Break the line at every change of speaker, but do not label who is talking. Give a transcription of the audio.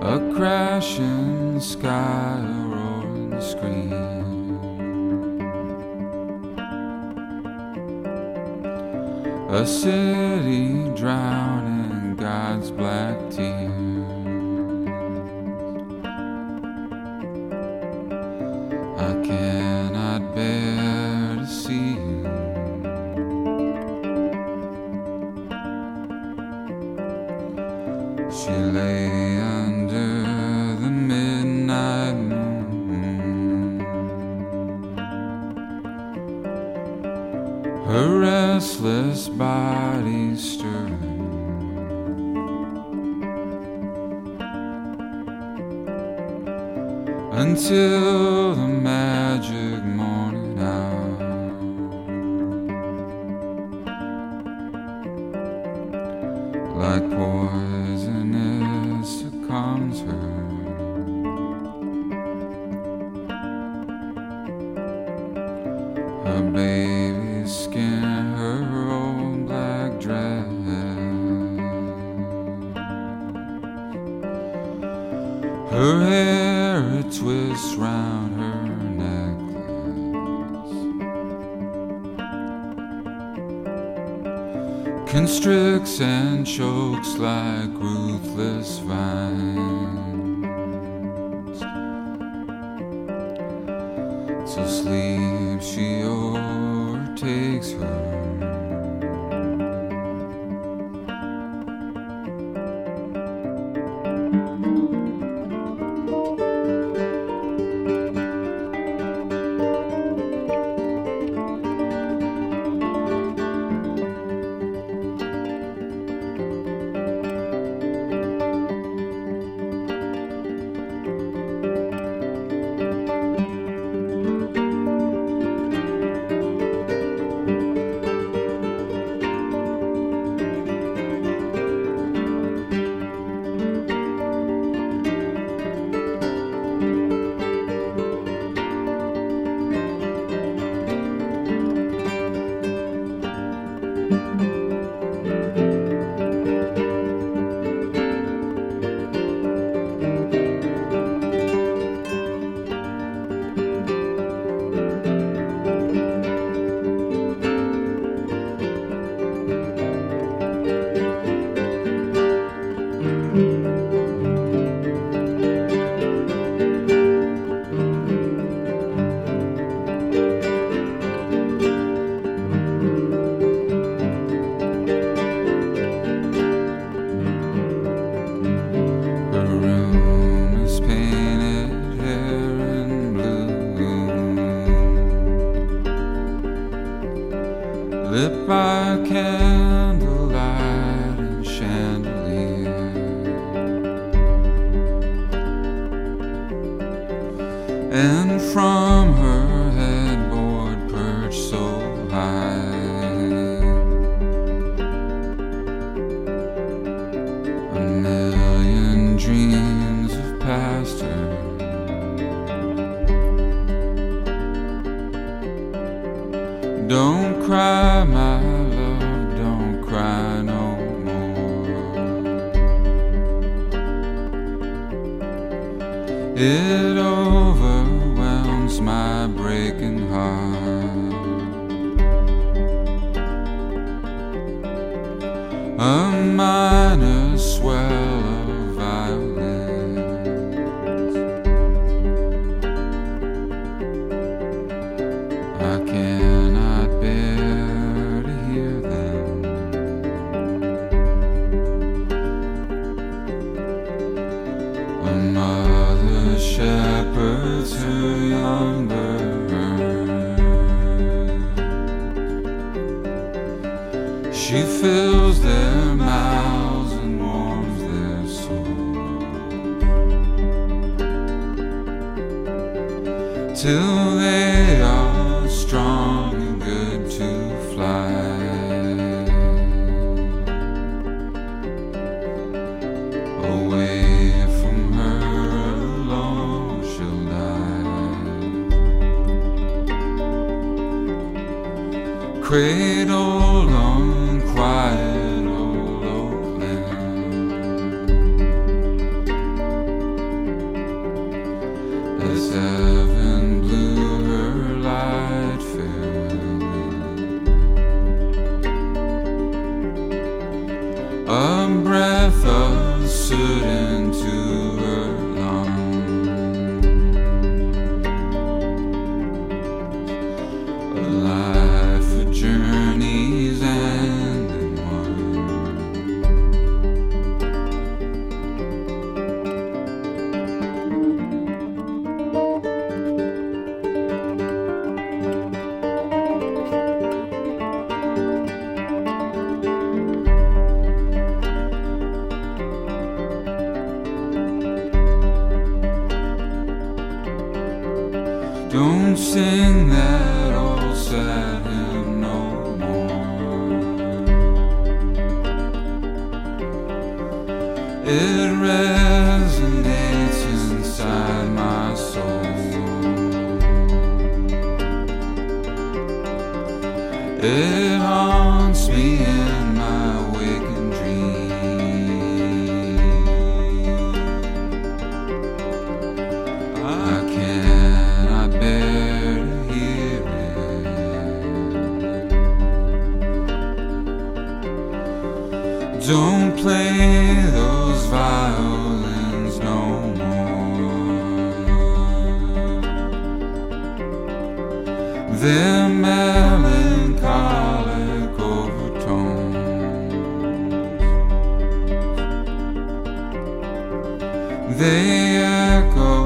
A crashing sky, a roaring scream, a city drowning in God's black tears. I cannot bear to see you. She lay under the midnight moon, her restless body stirring, until the magic morning hour. Like poison it succumbs her. Her baby skin, her old black dress, her hair it twists round her necklace, constricts and chokes like ruthless vines, till sleep she overtakes her. Lit by candlelight and chandelier, and from her headboard perched so high, a million dreams have passed her. Don't cry, my love, don't cry no more. It overwhelms my breaking heart. A minor swell of violins. I cannot bear to hear them. A mother shepherds her young bird. She fills their mouths and warms their souls, till they are strong and good to fly. Away from her alone she'll die, cradled on quiet old Oakland. a breath of soot into her lungs, a life for journeys and one. Don't sing that old sad hymn no more. It resonates inside my soul. It haunts me in my waking dreams. I cannot bear to hear it. Don't play those violins no more. They're melancholic overtones. They echo